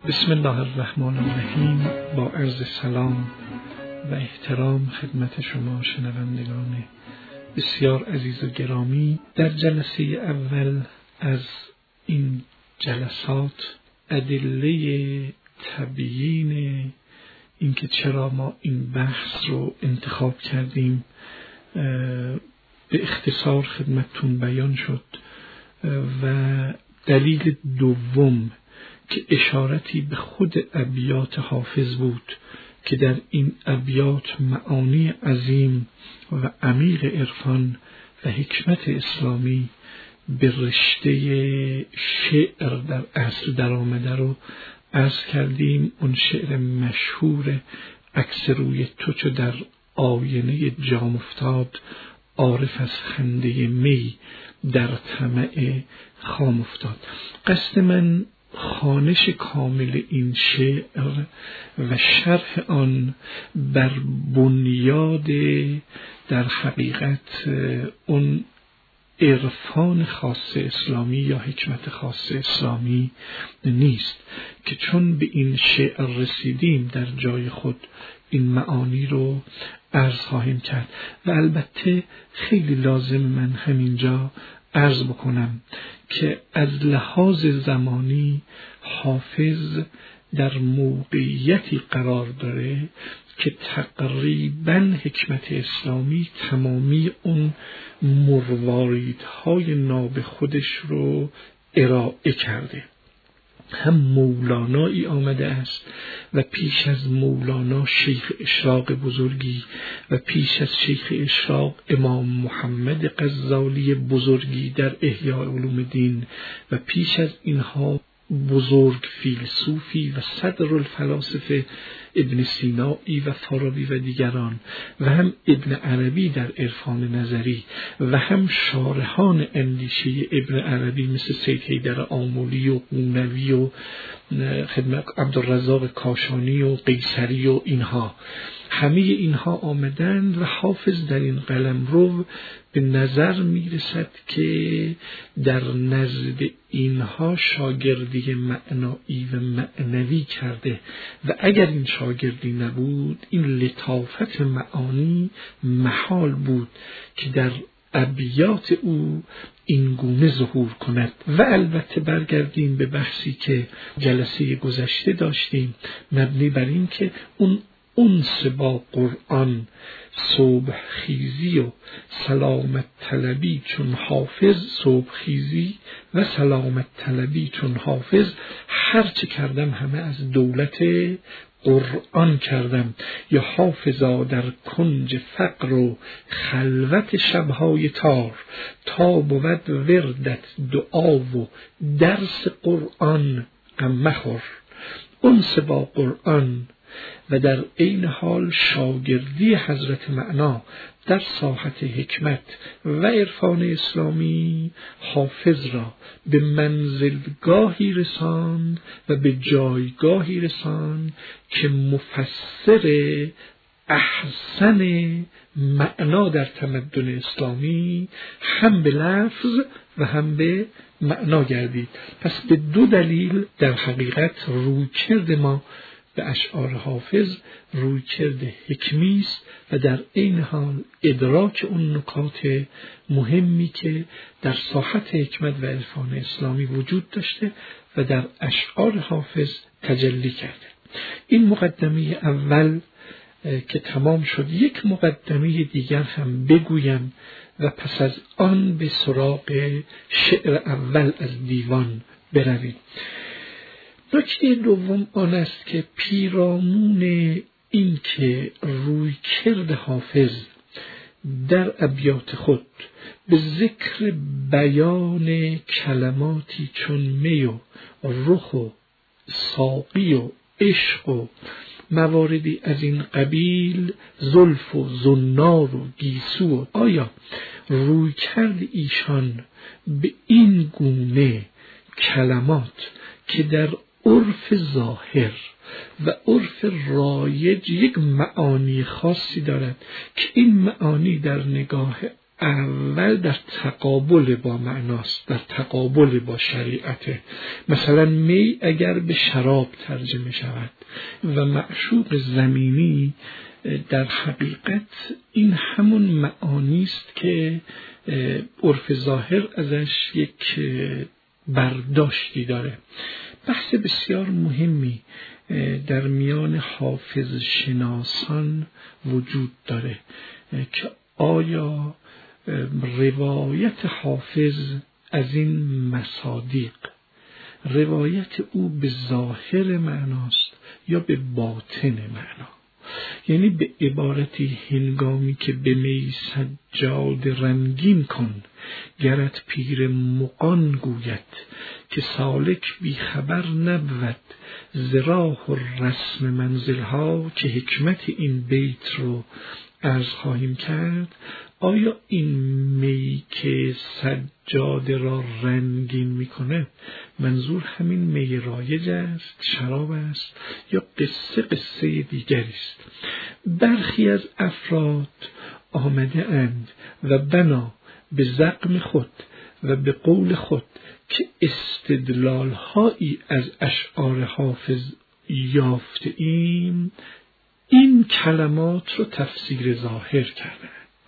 بسم الله الرحمن الرحیم. با عرض سلام و احترام خدمت شما شنوندگان بسیار عزیز و گرامی، در جلسه اول از این جلسات ادله تبیین اینکه چرا ما این بحث رو انتخاب کردیم به اختصار خدمتتون بیان شد و دلیل دوم که اشارتی به خود ابیات حافظ بود که در این ابیات معانی عظیم و عمیق عرفان و حکمت اسلامی به رشته شعر در اصل در آمده رو عرض کردیم. اون شعر مشهور عکس روی تو چو در آینه جام افتاد، عارف از خنده می در طمع خام افتاد. قصد من خوانش کامل این شعر و شرح آن بر بنیاد در حقیقت اون عرفان خاص اسلامی یا حکمت خاص اسلامی نیست که چون به این شعر رسیدیم در جای خود این معانی رو عرض خواهیم کرد. و البته خیلی لازم من همینجا عرض بکنم که از لحاظ زمانی حافظ در موقعیتی قرار داره که تقریباً حکمت اسلامی تمامی اون مرواریدهای ناب خودش رو ارائه کرده. هم مولانایی آمده است و پیش از مولانا شیخ اشراق بزرگی و پیش از شیخ اشراق امام محمد غزالی بزرگی در احیاء علوم دین و پیش از اینها بزرگ فیلسوفی و صدر الفلاسفه ابن سینایی و فارابی و دیگران و هم ابن عربی در عرفان نظری و هم شارحان اندیشه ابن عربی مثل سید حیدر آملی و قونوی و خدمت عبدالرزاق کاشانی و قیصری و اینها، همه اینها آمدند و حافظ در این قلمرو به نظر میرسد که در نزد اینها شاگردی معنایی و معنوی کرده و اگر این شاگردی نبود این لطافت معانی محال بود که در ابیات او این گونه ظهور کند. و البته برگردیم به بحثی که جلسه گذشته داشتیم مبنی بر این که اون انس با قرآن، صبح خیزی و سلامت طلبی چون حافظ، صبح خیزی و سلامت طلبی چون حافظ، هرچه کردم همه از دولت قرآن کردم. یا حافظا در کنج فقر و خلوت شبهای تار، تا بود وردت دعا و درس قرآن غم مخور. انس با قرآن و در عین حال شاگردی حضرت معنا در ساحت حکمت و عرفان اسلامی حافظ را به منزلگاهی رساند و به جایگاهی رساند که مفسر احسن معنا در تمدن اسلامی هم به لفظ و هم به معنا گردید. پس به دو دلیل در حقیقت رویکرد ما به اشعار حافظ رویکرد حکمی است و در این حال ادراک اون نکات مهمی که در ساحت حکمت و عرفان اسلامی وجود داشته و در اشعار حافظ تجلی کرده. این مقدمه اول که تمام شد، یک مقدمه دیگر هم بگویم و پس از آن به سراغ شعر اول از دیوان برویم. نکته دوم آن است که پیرامون این که رویکرد حافظ در ابیات خود به ذکر بیان کلماتی چون می و رخ و ساقی و عشق و مواردی از این قبیل، زلف و زنار و گیسو و آیا رویکرد ایشان به این گونه کلمات که در عرف ظاهر و عرف رایج یک معانی خاصی دارد که این معانی در نگاه اول در تقابل با معناست، در تقابل با شریعته. مثلا می اگر به شراب ترجمه شود و معشوق زمینی، در حقیقت این همون معانی است که عرف ظاهر ازش یک برداشتی داره. بحث بسیار مهمی در میان حافظ شناسان وجود داره که آیا روایت حافظ از این مصادیق روایت او به ظاهر معناست یا به باطن معنا؟ یعنی به عبارتی هنگامی که به می سجاد رنگین کن، گرت پیر مغان گوید که سالک بی خبر نبود ز راه و رسم منزلها، که حکمت این بیت رو عرض خواهیم کرد. آیا این می که سجاده را رنگین میکنه منظور همین می رایج است، شراب است، یا قصه دیگری است؟ برخی از افراد آمده اند و بنا به زعم خود و به قول خود که استدلال هایی از اشعار حافظ یافته ایم، این کلمات رو تفسیر ظاهر کردند.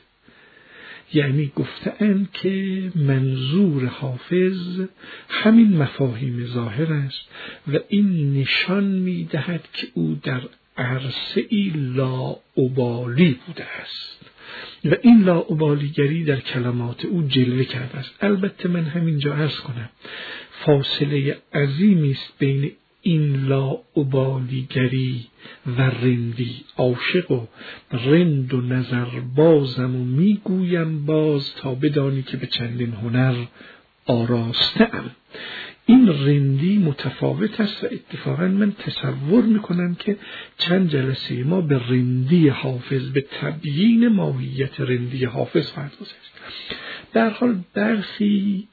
یعنی گفتند که منظور حافظ همین مفاهیم ظاهر است و این نشان می‌دهد که او در عرصه‌ای لاابالی بوده است و این لاابالیگری در کلمات او جلوه کرده است. البته من همینجا عرض کنم فاصله عظیمی است بین این لاابالیگری و رندی. عاشق و رند و نظر بازم و میگویم باز تا بدانی که به چندین هنر آراسته‌ام. این رندی متفاوت است و اتفاقا من تصور میکنم که چند جلسه ما به رندی حافظ، به تبیین ماهیت رندی حافظ خواهد گذشت. در حال برخی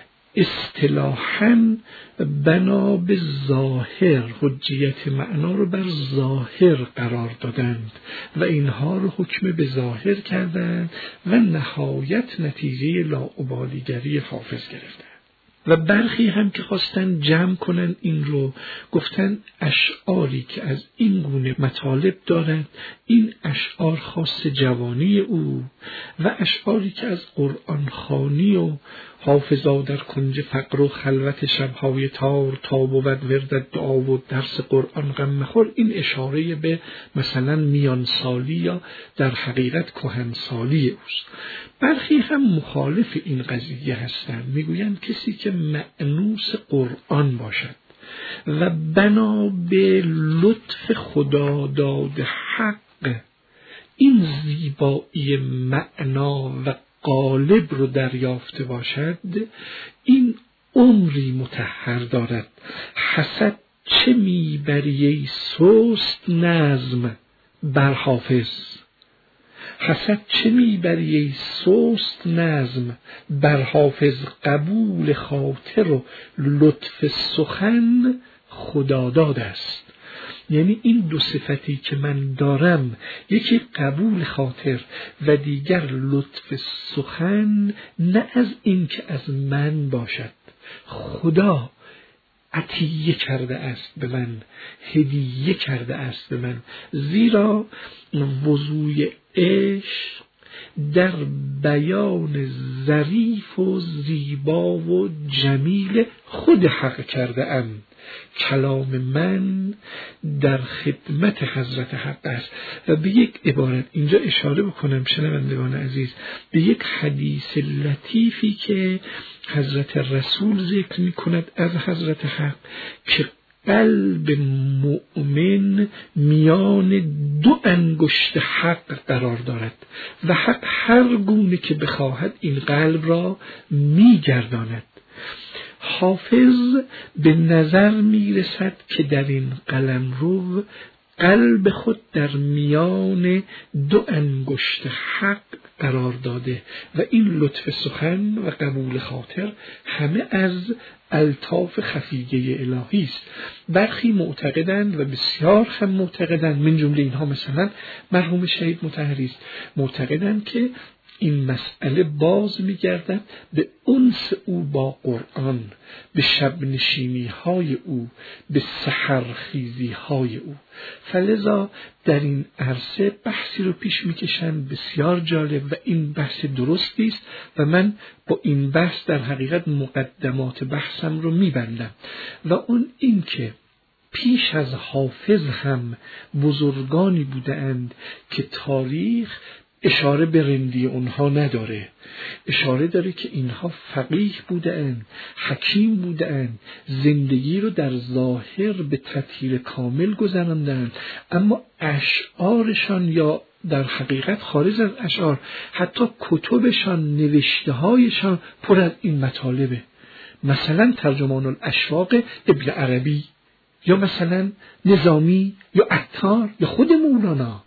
اصطلاحاً بنا به ظاهر حجیت معنا رو بر ظاهر قرار دادند و اینها رو حکم به ظاهر کردند و نهایت نتیجه لاابالیگری حافظ گرفتند. و برخی هم که خواستن جمع کنن این رو، گفتن اشعاری که از این گونه مطالب دارند این اشعار خاص جوانی او و اشعاری که از قرآن خوانی و حافظا در کنج فقر و خلوت شبهای تار تا بود وردت دعا و درس قرآن غم مخور، این اشاره به مثلا میان سالی یا در حقیقت کهنسالی اوست. برخی هم مخالف این قضیه هستند، میگویند کسی که مأنوس قرآن باشد و بنا به لطف خدا داد حق این زیبایی معنا و قالب رو دریافته باشد، این عمری مطهر دارد. حسد چه میبری ای سست نظم بر حافظ، حسد چه میبری ای سست نظم بر حافظ، قبول خاطر و لطف سخن خداداد است. یعنی این دو صفتی که من دارم، یکی قبول خاطر و دیگر لطف سخن، نه از این که از من باشد، خدا عطیه کرده است به من، هدیه کرده است به من. زیرا وضوی عشق در بیان ظریف و زیبا و جمیل خود حق کرده ام. کلام من در خدمت حضرت حق است. و به یک عبارت اینجا اشاره بکنم شنوندگان عزیز، به یک حدیث لطیفی که حضرت رسول ذکر می کند از حضرت حق که قلب مؤمن میان دو انگشت حق قرار دارد و حق هر گونه که بخواهد این قلب را می گرداند. حافظ به نظر می رسد که در این قلمرو قلب خود در میان دو انگشت حق قرار داده و این لطف سخن و قبول خاطر همه از الطاف خفیه الهی است. برخی معتقدند و بسیار هم معتقدند، من جمله اینها مثلا مرحوم شهید مطهری است، معتقدند که این مسئله باز می‌گردد به انس او با قرآن، به شب نشینی های او، به سحرخیزی های او. فلذا در این عرصه بحثی رو پیش می‌کشم بسیار جالب و این بحث درستی است و من با این بحث در حقیقت مقدمات بحثم رو می‌بندم و اون این که پیش از حافظ هم بزرگانی بودند که تاریخ اشاره به رندی اونها نداره، اشاره داره که اینها فقیه بودند، حکیم بودند، زندگی رو در ظاهر به تطهیر کامل گذراندند، اما اشعارشان یا در حقیقت خارج از اشعار حتی کتبشان، نوشته‌هایشان پر از این مطالبه. مثلا ترجمان الاشواق ابن عربی، یا مثلا نظامی، یا عطار، یا خود مولانا.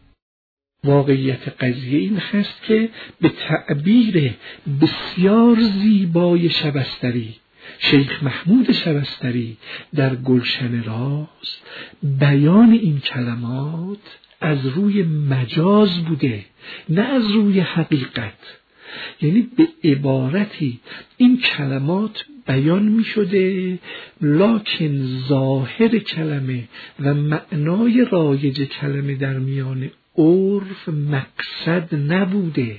واقعیت قضیه این هست که به تعبیر بسیار زیبای شبستری، شیخ محمود شبستری در گلشن راز، بیان این کلمات از روی مجاز بوده، نه از روی حقیقت. یعنی به عبارتی این کلمات بیان می شده، لکن ظاهر کلمه و معنای رایج کلمه در میان عرف مقصد نبوده،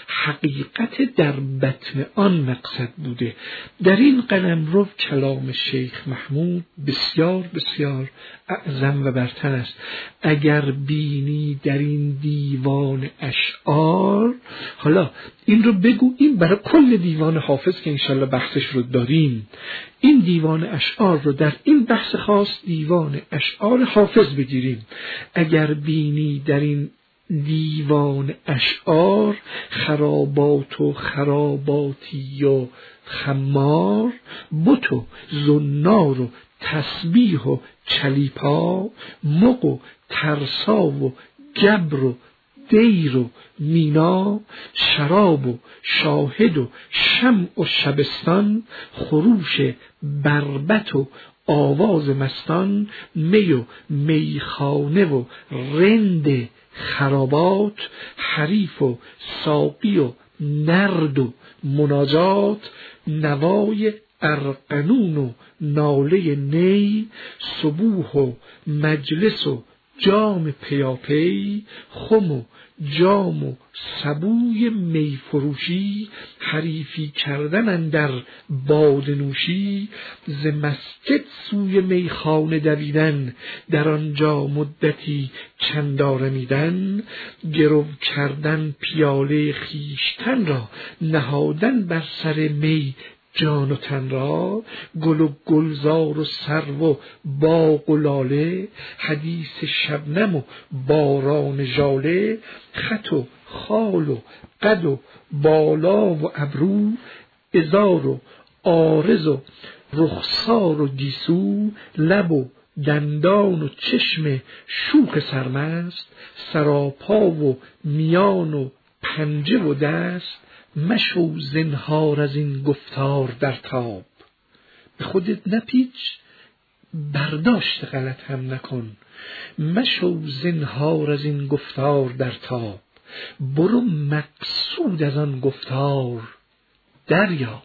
حقیقت در بطن آن مقصد بوده. در این قلمرو کلام شیخ محمود بسیار بسیار اعظم و برتر است. اگر بینی در این دیوان اشعار، حالا این رو بگو، این برای کل دیوان حافظ که انشالله بحثش رو داریم، این دیوان اشعار رو در این بحث خاص دیوان اشعار حافظ بگیریم. اگر بینی در این دیوان اشعار خرابات و خراباتی و خمار، بت و زنار و تسبیح و چلیپا، مغ و ترسا و جبر و دیر و مینا، شراب و شاهد و شمع و شبستان، خروش بربط و آواز مستان، می و میخانه و رند خرابات، حریف و ساقی و نرد و مناجات، نوای ارغنون و ناله نی، صبوح و مجلس و جام پیاپی، خم و جام و سبوی میفروشی، حریفی کردن اندر باده نوشی، ز مسجد سوی میخانه دویدن، در آنجا مدتی چند آرمیدن، گرو کردن پیاله خویشتن را، نهادن بر سر می جان و تن را، گل و گلزار و سرو و باغ و لاله، حدیث شبنم و باران ژاله، خط و خال و قد و بالا و ابرو، عذار و عارض و رخسار و گیسو، لب و دندان و چشم شوخ سرمست، سراپا و میان و پنجه و دست، مشو زنهار از این گفتار در تاب. به خودت نپیچ، برداشت غلط هم نکن. مشو زنهار از این گفتار در تاب، برو مقصود از آن گفتار دریاب.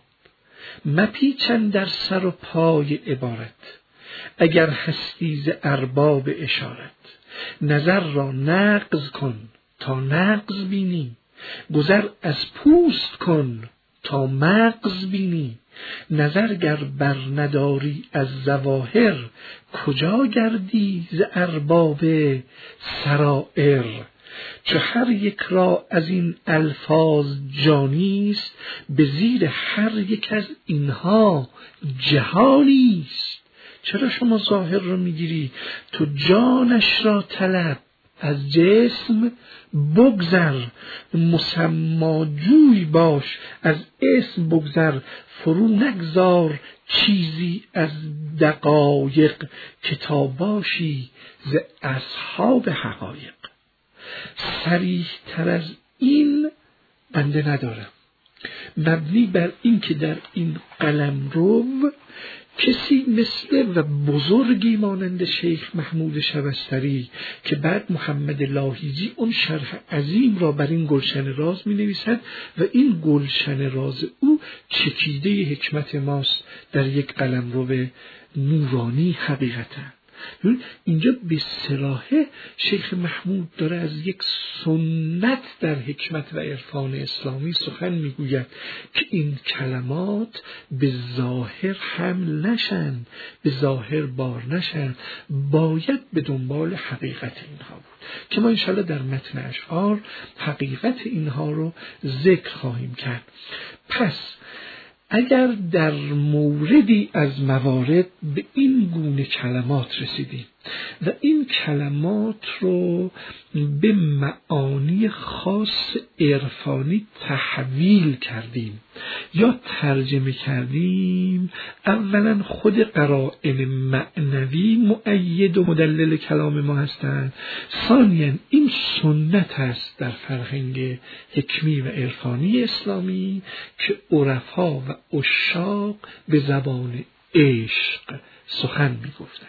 مپیچن در سر و پای عبارت، اگر هستی ز ارباب اشارت. نظر را نقض کن تا نقض بینی، گذر از پوست کن تا مغز بینی. نظر گر بر نداری از ظواهر، کجا گردی ز ارباب سرائر. چو هر یک را از این الفاظ جانیست، به زیر هر یک از اینها جهانیست. چرا شما ظاهر رو میگیری؟ تو جانش را طلب، از جسم بگذر. مسماجوی باش، از اسم بگذر. فرو نگذار چیزی از دقایق، کتاب باشی ز اصحاب حقایق. صریح تر از این بنده ندارم، مبنی بر این که در این قلمرو کسی مثل و بزرگی مانند شیخ محمود شبستری که بعد محمد لاهیجی اون شرح عظیم را بر این گلشن راز می نویسد و این گلشن راز او چکیده حکمت ماست در یک قلمرو نورانی حقیقتا. اینجا به صراحه شیخ محمود داره از یک سنت در حکمت و عرفان اسلامی سخن میگوید که این کلمات به ظاهر حمل نشن، به ظاهر بار نشن، باید به دنبال حقیقت اینها بود که ما انشاءالله در متن اشعار حقیقت اینها رو ذکر خواهیم کرد. پس اگر در موردی از موارد به این گونه کلمات رسیدیم و این کلمات رو به معانی خاص عرفانی تحویل کردیم یا ترجمه کردیم، اولا خود قرائن معنوی مؤید و مدلل کلام ما هستند، ثانیا این سنت است در فرهنگ حکمی و عرفانی اسلامی که عرفا و عشاق به زبان عشق سخن می گفتند.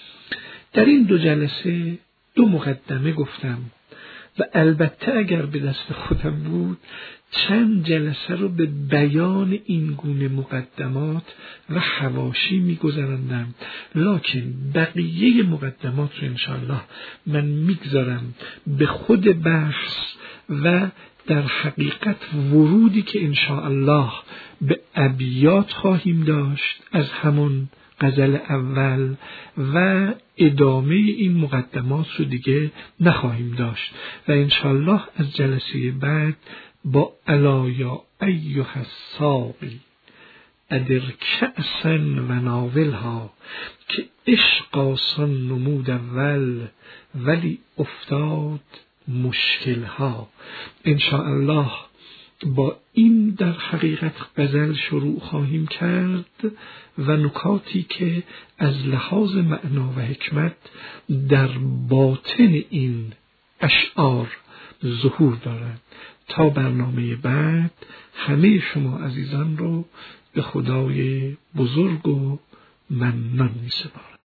در این 2 جلسه 2 مقدمه گفتم و البته اگر به دست خودم بود چند جلسه رو به بیان این گونه مقدمات و حواشی می‌گذراندم، لکن بقیه مقدمات رو انشاءالله من میگذارم به خود بحث و در حقیقت ورودی که انشاءالله به ابیات خواهیم داشت از همون غزل اول و ادامه این مقدمات رو دیگه نخواهیم داشت و انشاءالله از جلسه بعد با الا یا ایها الساقی ادر کأسا و ناولها که عشق آسان نمود اول ولی افتاد مشکلها، انشاءالله با این در حقیقت غزل شروع خواهیم کرد و نکاتی که از لحاظ معنا و حکمت در باطن این اشعار ظهور دارد. تا برنامه بعد همه شما عزیزان رو به خدای بزرگ و منان می سپارم.